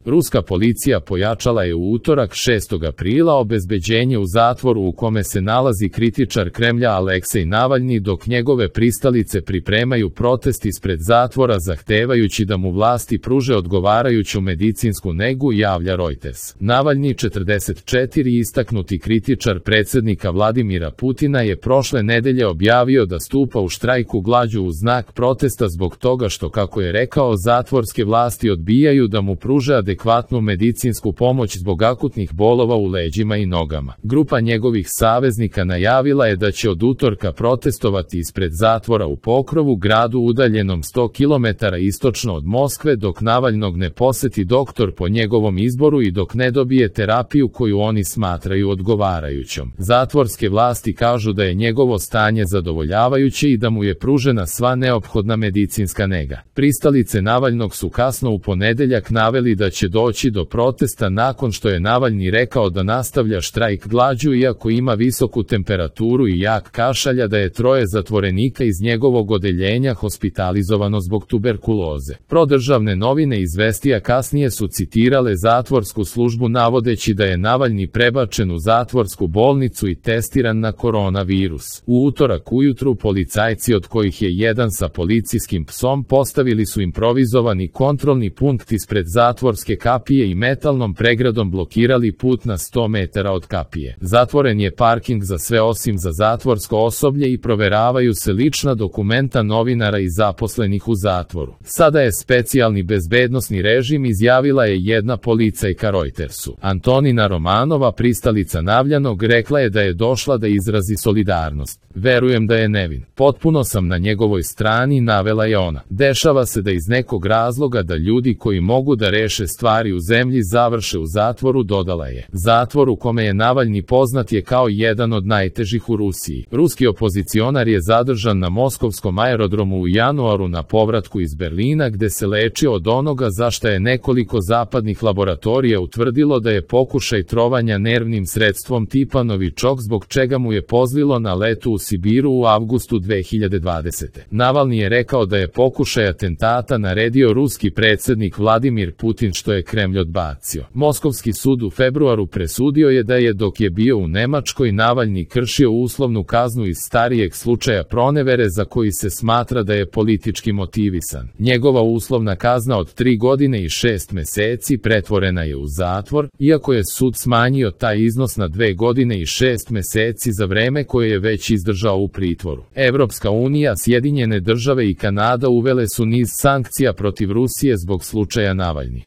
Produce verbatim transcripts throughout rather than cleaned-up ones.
Ruska policija pojačala je u utorak šestog aprila obezbeđenje u zatvoru u kome se nalazi kritičar Kremlja Aleksej Navalni dok njegove pristalice pripremaju protest ispred zatvora zahtevajući da mu vlasti pruže odgovarajuću medicinsku negu, javlja Reuters. Navalni, četrdeset četiri, istaknuti kritičar predsjednika Vladimira Putina, je prošle nedelje objavio da stupa u štrajku glađu u znak protesta zbog toga što, kako je rekao, zatvorske vlasti odbijaju da mu pruže adekvatnu medicinsku pomoć zbog akutnih bolova u leđima i nogama. Grupa njegovih saveznika najavila je da će od utorka protestovati ispred zatvora u Pokrovu, gradu udaljenom sto kilometara istočno od Moskve, dok Navalnog ne poseti doktor po njegovom izboru i dok ne dobije terapiju koju oni smatraju odgovarajućom. Zatvorske vlasti kažu da je njegovo stanje zadovoljavajuće i da mu je pružena sva neophodna medicinska nega. Pristalice Navalnog su kasno u ponedeljak naveli da će doći do protesta nakon što je Navalni rekao da nastavlja štrajk glađu iako ima visoku temperaturu i jak kašalja, da je troje zatvorenika iz njegovog odeljenja hospitalizovano zbog tuberkuloze. Prodržavne novine izvestija kasnije su citirale zatvorsku službu navodeći da je Navalni prebačen u zatvorsku bolnicu i testiran na koronavirus. U utorak ujutru policajci, od kojih je jedan sa policijskim psom, postavili su improvizovani kontrolni punkt ispred zatvorske kapije i metalnom pregradom blokirali put na sto metara od kapije. Zatvoren je parking za sve osim za zatvorsko osoblje i proveravaju se lična dokumenta novinara i zaposlenih u zatvoru. Sada je specijalni bezbednosni režim, izjavila je jedna policajka Reutersu. Antonina Romanova, pristalica Navalnog, rekla je da je došla da izrazi solidarnost. Verujem da je nevin. Potpuno sam na njegovoj strani, navela je ona. Dešava se da iz nekog razloga da ljudi koji mogu da reše stvari u zemlji završe u zatvoru, dodala je. Zatvor u kome je Navalni poznat je kao jedan od najtežih u Rusiji. Ruski opozicionar je zadržan na moskovskom aerodromu u januaru na povratku iz Berlina, gde se lečio od onoga za šta je nekoliko zapadnih laboratorija utvrdilo da je pokušaj trovanja nervnim sredstvom tipa novičok, zbog čega mu je pozlilo na letu u Sibiru u avgustu dve hiljade dvadesete. Navalni je rekao da je pokušaj atentata naredio ruski predsjednik Vladimir Putin, što je Kremlj odbacio. Moskovski sud u februaru presudio je da je, dok je bio u Nemačkoj, Navalni kršio uslovnu kaznu iz starijeg slučaja pronevere za koji se smatra da je politički motivisan. Njegova uslovna kazna od tri godine i šest meseci pretvorena je u zatvor, iako je sud smanjio taj iznos na dve godine i šest meseci za vreme koje je već izdržao u pritvoru. Evropska unija, Sjedinjene države i Kanada uvele su niz sankcija protiv Rusije zbog slučaja Navalni.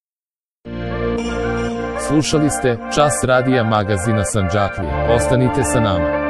Slušali ste Čas radija magazina Sandžaklija. Ostanite sa nama.